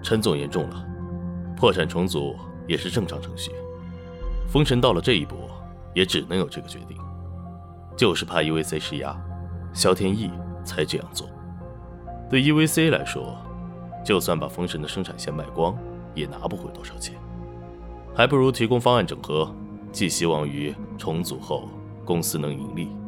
陈总严重了，破产重组也是正常程序。封神到了这一步，也只能有这个决定，就是怕 EVC 施压，萧天意才这样做。对 EVC 来说，就算把封神的生产线卖光，也拿不回多少钱，还不如提供方案整合，寄希望于重组后公司能盈利。